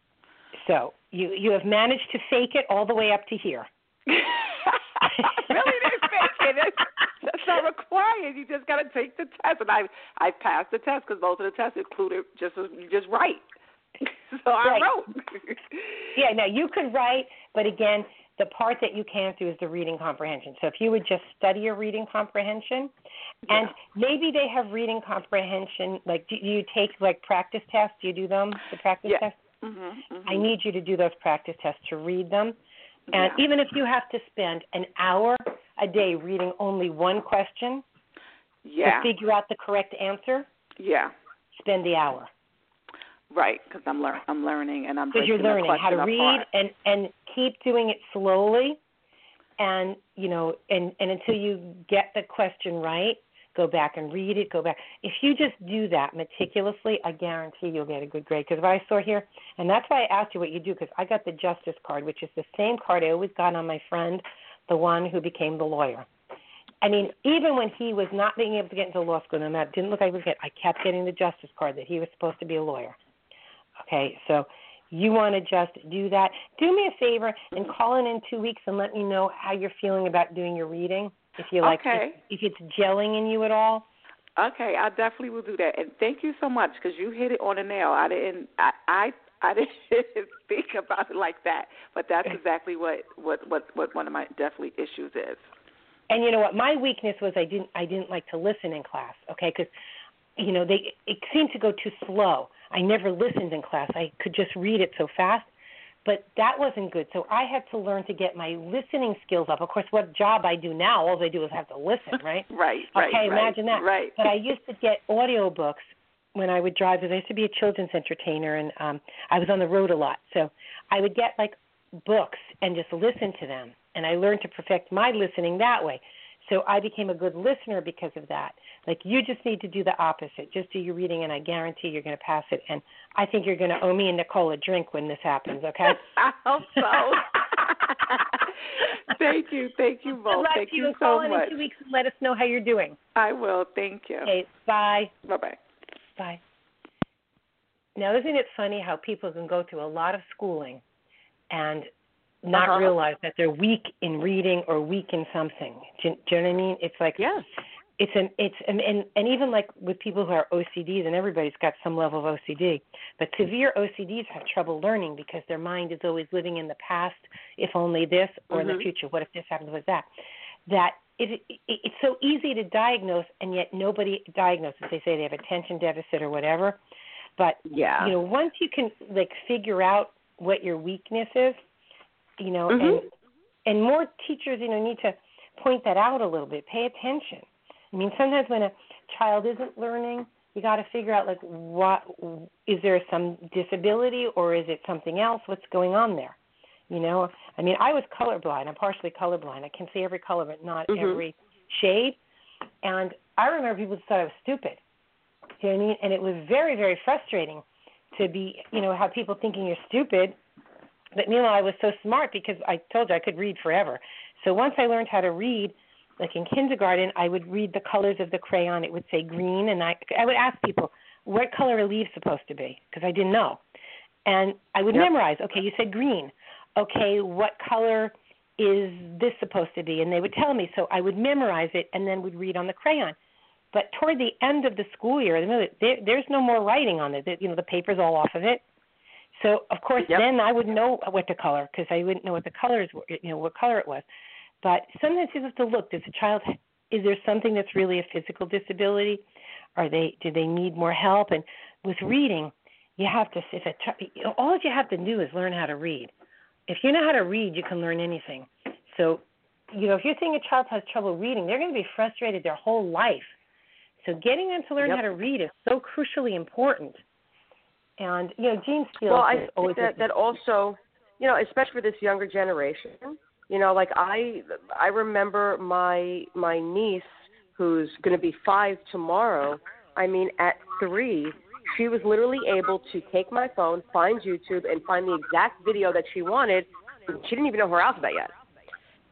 So you have managed to fake it all the way up to here. I really didn't fake it. That's not required. You just got to take the test. And I passed the test because most of the tests included just write. So I wrote. Yeah, now you could write, but again, the part that you can't do is the reading comprehension. So if you would just study your reading comprehension, and maybe they have reading comprehension, like do you take like practice tests? Do you do them, the practice tests? Mm-hmm. I need you to do those practice tests to read them. And even if you have to spend an hour a day reading only one question to figure out the correct answer, spend the hour. Right, because I'm learning, and I'm because you're learning how to read and keep doing it slowly, and and until you get the question right, go back and read it. Go back. If you just do that meticulously, I guarantee you'll get a good grade. Because what I saw here, and that's why I asked you what you do, because I got the Justice card, which is the same card I always got on my friend, the one who became the lawyer. I mean, even when he was not being able to get into law school, and that didn't look like he was getting, I kept getting the Justice card that he was supposed to be a lawyer. Okay, so you want to just do that. Do me a favor and call in 2 weeks and let me know how you're feeling about doing your reading, if you like, if it's gelling in you at all. Okay, I definitely will do that. And thank you so much because you hit it on the nail. I didn't think about it like that, but that's exactly what one of my definitely issues is. And you know what? My weakness was I didn't like to listen in class. Okay, because it seemed to go too slow. I never listened in class. I could just read it so fast, but that wasn't good. So I had to learn to get my listening skills up. Of course, what job I do now, all I do is have to listen, right? Right. Okay, imagine that. Right. But I used to get audiobooks when I would drive, because I used to be a children's entertainer, and I was on the road a lot. So I would get, like, books and just listen to them, and I learned to perfect my listening that way. So I became a good listener because of that. Like, you just need to do the opposite. Just do your reading, and I guarantee you're going to pass it. And I think you're going to owe me and Nicole a drink when this happens, okay? I hope so. Thank you both. Thank you so call much. In 2 weeks and let us know how you're doing. I will. Thank you. Okay, bye. Bye-bye. Bye. Now, isn't it funny how people can go through a lot of schooling and not realize that they're weak in reading or weak in something? Do you know what I mean? It's like, and even like with people who are OCDs, and everybody's got some level of OCD, but severe OCDs have trouble learning because their mind is always living in the past, if only this, or in the future, what if this happens with that? That it's so easy to diagnose, and yet nobody diagnoses. They say they have attention deficit or whatever, but once you can like figure out what your weakness is, and more teachers, need to point that out a little bit. Pay attention. I mean, sometimes when a child isn't learning, you got to figure out, like, what is there some disability or is it something else? What's going on there? I mean, I was colorblind. I'm partially colorblind. I can see every color, but not every shade. And I remember people thought I was stupid. You know what I mean? And it was very, very frustrating to be, have people thinking you're stupid. But meanwhile, I was so smart because I told you I could read forever. So once I learned how to read, like in kindergarten, I would read the colors of the crayon. It would say green, and I would ask people, what color are leaves supposed to be? Because I didn't know. And I would memorize, okay, you said green. Okay, what color is this supposed to be? And they would tell me. So I would memorize it and then would read on the crayon. But toward the end of the school year, there's no more writing on it. The paper's all off of it. So, of course, then I wouldn't know what to color because I wouldn't know what the colors were, what color it was. But sometimes you have to look. Is there something that's really a physical disability? Do they need more help? And with reading, you have to, all you have to do is learn how to read. If you know how to read, you can learn anything. So, if you're saying a child has trouble reading, they're going to be frustrated their whole life. So getting them to learn how to read is so crucially important. And, Gene Steele. Well, I think that also, especially for this younger generation, like I remember my niece who's going to be 5 tomorrow. I mean, at 3, she was literally able to take my phone, find YouTube, and find the exact video that she wanted. She didn't even know her alphabet yet.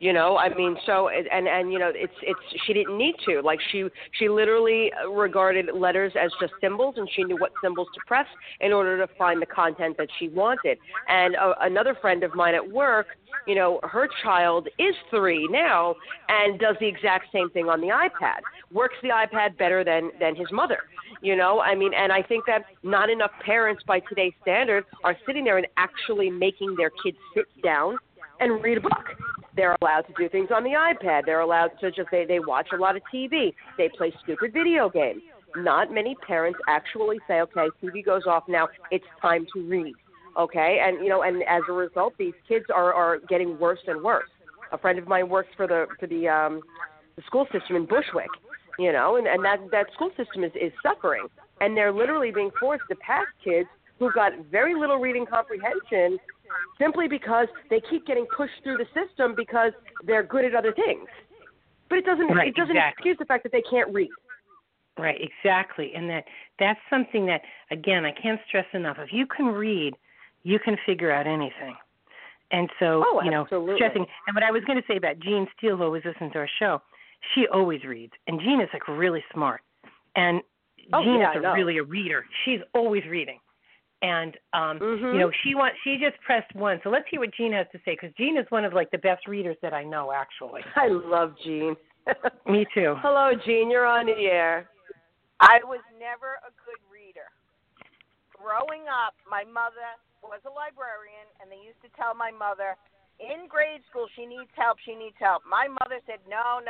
You know, I mean, so and you know, it's she didn't need to. Like she literally regarded letters as just symbols, and she knew what symbols to press in order to find the content that she wanted. And another friend of mine at work, you know, her child is 3 now and does the exact same thing on the iPad. Works the iPad better than his mother. You know, I mean, and I think that not enough parents by today's standard are sitting there and actually making their kids sit down and read a book. They're allowed to do things on the iPad. They're allowed to just, they watch a lot of TV. They play stupid video games. Not many parents actually say, okay, TV goes off now, it's time to read. Okay, and you know, and as a result, these kids are getting worse and worse. A friend of mine works for the school system in Bushwick, you know, and that school system is suffering, and they're literally being forced to pass kids who've got very little reading comprehension simply because they keep getting pushed through the system because they're good at other things. But it doesn't excuse the fact that they can't read. Right, exactly, and that's something that, again, I can't stress enough. If you can read, you can figure out anything. And so, you know, stressing. And what I was going to say about Jean Steele, who always listens to our show, she always reads. And Jean is, like, really smart. And Jean is really a reader. She's always reading. And, you know, she just pressed 1. So let's hear what Jean has to say, because Jean is one of, like, the best readers that I know, actually. I love Jean. Me too. Hello, Jean. You're on the air. I was never a good reader. Growing up, my mother was a librarian, and they used to tell my mother, in grade school, she needs help, she needs help. My mother said, no.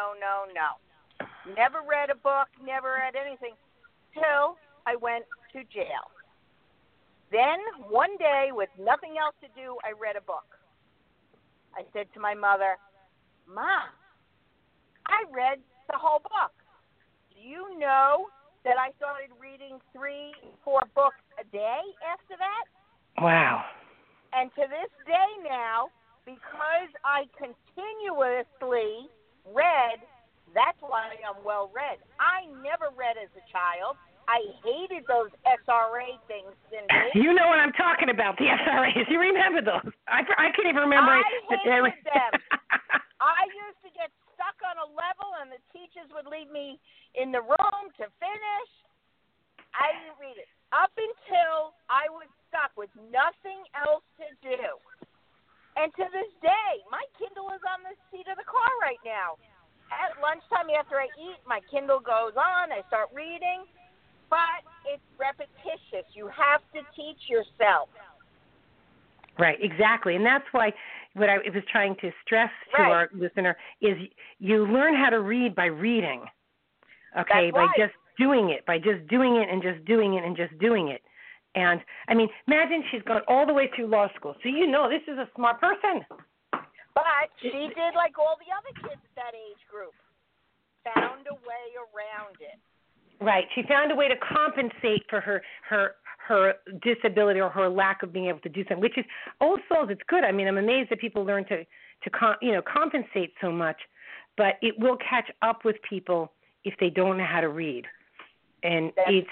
Never read a book, never read anything, till I went to jail. Then, one day, with nothing else to do, I read a book. I said to my mother, Mom, I read the whole book. Do you know that I started reading 3-4 books a day after that? Wow. And to this day now, because I continuously read, that's why I'm well read. I never read as a child. I hated those SRA things, Cindy. You know what I'm talking about, the SRAs. You remember those. I can't even remember. I hated them. I used to get stuck on a level, and the teachers would leave me in the room to finish. I didn't read it up until I was stuck with nothing else to do. And to this day, my Kindle is on the seat of the car right now. At lunchtime after I eat, my Kindle goes on. I start reading. But it's repetitious. You have to teach yourself. Right, exactly. And that's why what I was trying to stress to our listener is you learn how to read by reading, okay, by just doing it, and just doing it and just doing it. And, I mean, imagine she's gone all the way through law school. So you know this is a smart person. But she did like all the other kids at that age group, found a way around it. Right. She found a way to compensate for her disability or her lack of being able to do something, which is, old souls, it's good. I mean, I'm amazed that people learn to compensate so much, but it will catch up with people if they don't know how to read. And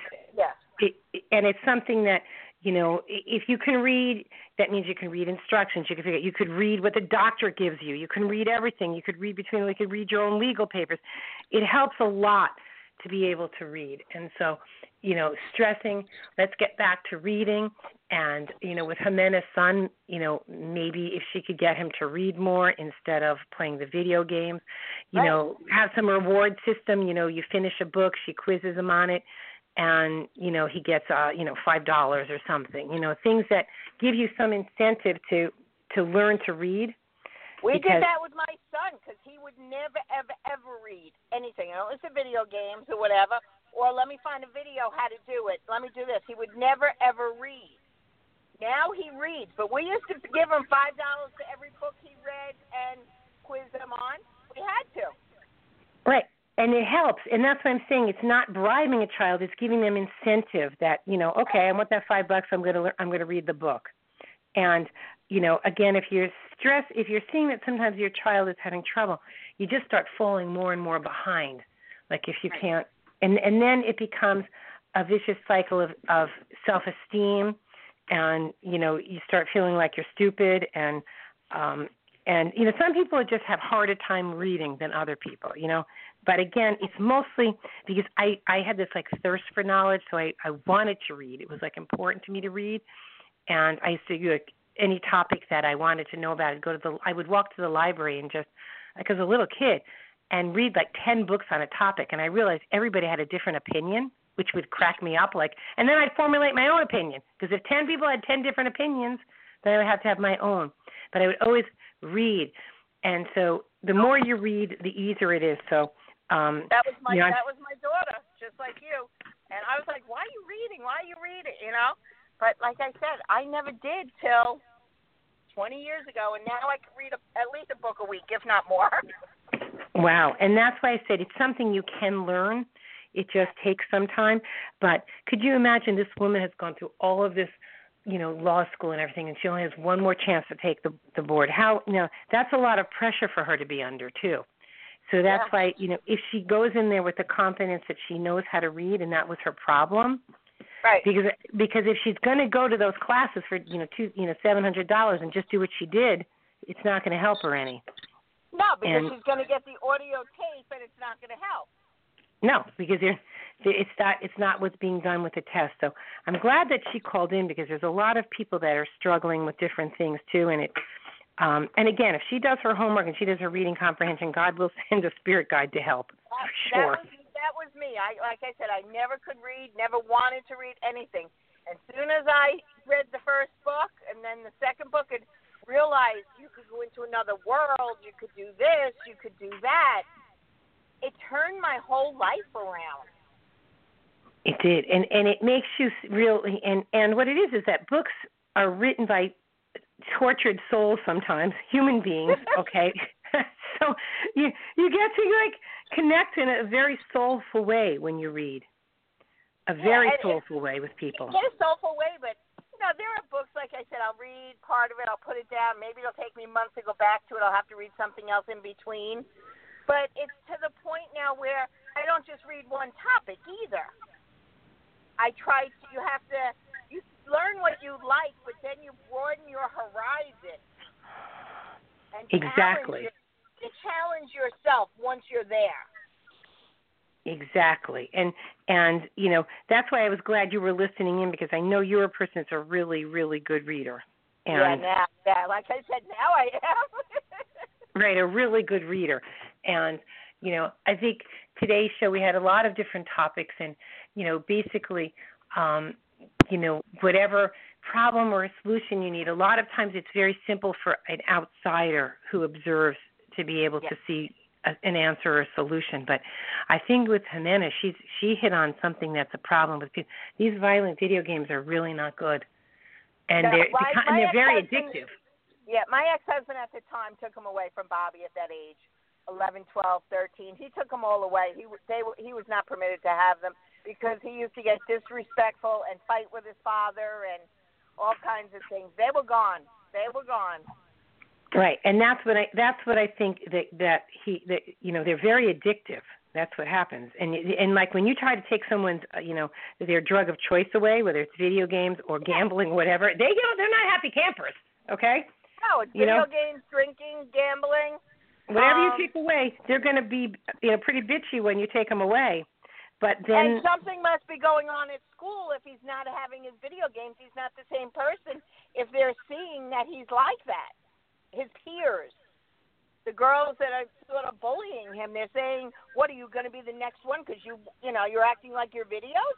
it's something that, you know, if you can read, that means you can read instructions. You could read what the doctor gives you. You can read everything. You could read your own legal papers. It helps a lot to be able to read. And so, you know, stressing, let's get back to reading. And, you know, with Jimena's son, you know, maybe if she could get him to read more instead of playing the video games, you know, have some reward system. You know, you finish a book, she quizzes him on it, and, you know, he gets, $5 or something. You know, things that give you some incentive to learn to read. We did that with my son because he would never, ever read anything. Unless it's video games or whatever, or let me find a video how to do it. Let me do this. He would never, ever read. Now he reads, but we used to give him $5 for every book he read and quiz him on. We had to. Right, and it helps, and that's what I'm saying. It's not bribing a child; it's giving them incentive. That, you know, okay, I want that $5. I'm going to read the book, and, you know, again, if you're seeing that sometimes your child is having trouble, you just start falling more and more behind. Like if you can't, and then it becomes a vicious cycle of self-esteem, and, you know, you start feeling like you're stupid, and And, some people just have harder time reading than other people, But, again, it's mostly because I had this, thirst for knowledge, so I wanted to read. It was, important to me to read. And I used to, any topic that I wanted to know about, I would walk to the library and just, like as a little kid, and read 10 books on a topic. And I realized everybody had a different opinion, which would crack me up. And then I'd formulate my own opinion. Because if 10 people had 10 different opinions, then I would have to have my own. But I would always read. And so the more you read, the easier it is. So that was my daughter, just like you. And I was like, why are you reading? Why are you reading? But like I said, I never did till 20 years ago, and now I can read at least a book a week, if not more. Wow. And that's why I said it's something you can learn. It just takes some time. But could you imagine this woman has gone through all of this, law school and everything, and she only has one more chance to take the board. That's a lot of pressure for her to be under, too. So that's why, if she goes in there with the confidence that she knows how to read and that was her problem, right? Because if she's going to go to those classes for $700 and just do what she did, it's not going to help her any. No, because she's going to get the audio tape and it's not going to help. No, because it's not what's being done with the test. So I'm glad that she called in because there's a lot of people that are struggling with different things too, and and again, if she does her homework and she does her reading comprehension, God will send a spirit guide to help. For sure. That was me. Like I said, I never could read, never wanted to read anything. As soon as I read the first book and then the second book and realized you could go into another world, you could do this, you could do that, it turned my whole life around. It did, and it makes you really, and what it is that books are written by tortured souls sometimes, human beings, okay? So you get to connect in a very soulful way when you read. A very soulful way with people. In a soulful way, but there are books, like I said, I'll read part of it, I'll put it down, maybe it'll take me months to go back to it, I'll have to read something else in between. But it's to the point now where I don't just read one topic either. You learn what you like, but then you broaden your horizon. And exactly. Challenge yourself once you're there. Exactly. And that's why I was glad you were listening in because I know you're a person that's a really, really good reader. And now, like I said, now I am. Right, a really good reader. And, I think today's show we had a lot of different topics and, basically, whatever problem or solution you need, a lot of times it's very simple for an outsider who observes to be able to see an answer or a solution. But I think with Jimena, she hit on something that's a problem with people. These violent video games are really not good. And they're very addictive. Yeah, my ex-husband at the time took them away from Bobby at that age, 11, 12, 13. He took them all away. He was not permitted to have them because he used to get disrespectful and fight with his father and all kinds of things. They were gone. Right, and that's what I think that they're very addictive. That's what happens. And like when you try to take someone's their drug of choice away, whether it's video games or gambling, whatever, they're not happy campers. Okay. No, it's video games, drinking, gambling. Whatever you take away, they're going to be pretty bitchy when you take them away. But then and something must be going on at school if he's not having his video games. He's not the same person if they're seeing that he's like that. His peers, the girls that are sort of bullying him, they're saying, "What are you going to be the next one? Because you're acting like your videos."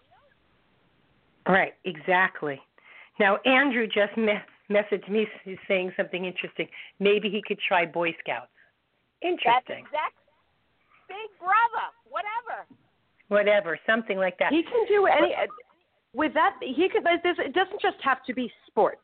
Right, exactly. Now Andrew just messaged me. He's saying something interesting. Maybe he could try Boy Scouts. Interesting. That's Big Brother, whatever, something like that. He can do any with that. He could. It doesn't just have to be sports.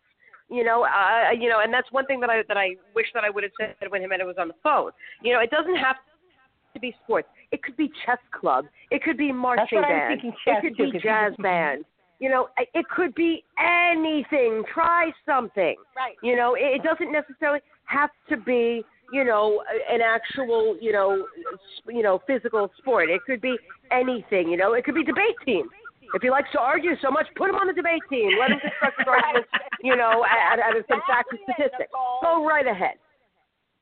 And that's one thing that I wish that I would have said when him and it was on the phone. It doesn't have to be sports. It could be chess club. It could be marching band. It could be jazz band. It could be anything. Try something. Right. It doesn't necessarily have to be, an actual, physical sport. It could be anything. It could be debate team. If he likes to argue so much, put him on the debate team. Let him discuss his arguments, at some facts and statistics. Go right ahead.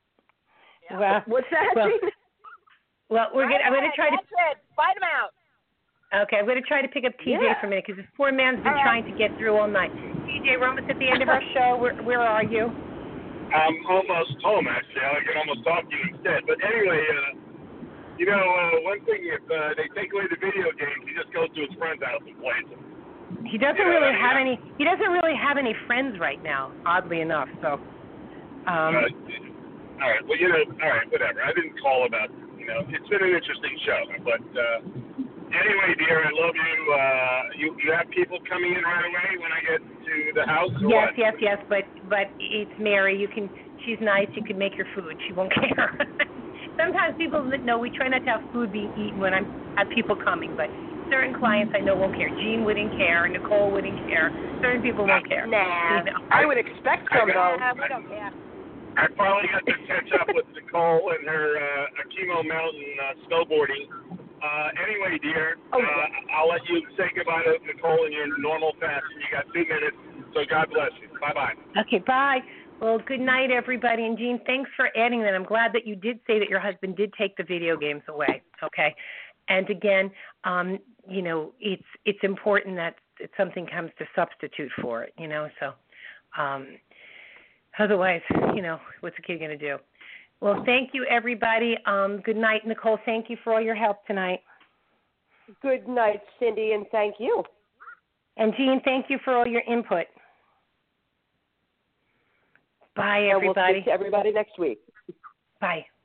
Well, What's that, well, Gene? well, I'm going to try to. That's it. Fight him out. Okay, I'm going to try to pick up TJ Yeah. for a minute because this poor man's been trying to get through all night. TJ, we're almost at the end of our show. Where are you? I'm almost home, actually. I can almost talk to you instead. But anyway, one thing, if they take away the video games, he just goes to his friend's house and plays them. He doesn't really have any. He doesn't really have any friends right now, oddly enough. So. All right. Well, all right, whatever. I didn't call about, it's been an interesting show. But anyway, dear, I love you. You have people coming in right away when I get to the house? Or Yes, what? yes. But it's Mary. She's nice. You can make her food. She won't care. Sometimes people know we try not to have food being eaten when I have people coming, but certain clients I know won't care. Jean wouldn't care. Nicole wouldn't care. Certain people won't care. Nah. I would expect some, though. We don't care. I finally got to catch up with Nicole and her Akimo Mountain snowboarding. Anyway, dear, I'll let you say goodbye to Nicole in your normal fashion. You got 2 minutes, so God bless you. Bye-bye. Okay, bye. Well, good night, everybody. And, Jean, thanks for adding that. I'm glad that you did say that your husband did take the video games away, okay? And, again, it's important that something comes to substitute for it, so otherwise, what's the kid going to do? Well, thank you, everybody. Good night, Nicole. Thank you for all your help tonight. Good night, Cindy, and thank you. And, Jean, thank you for all your input. Bye, everybody. And we'll speak to everybody next week. Bye.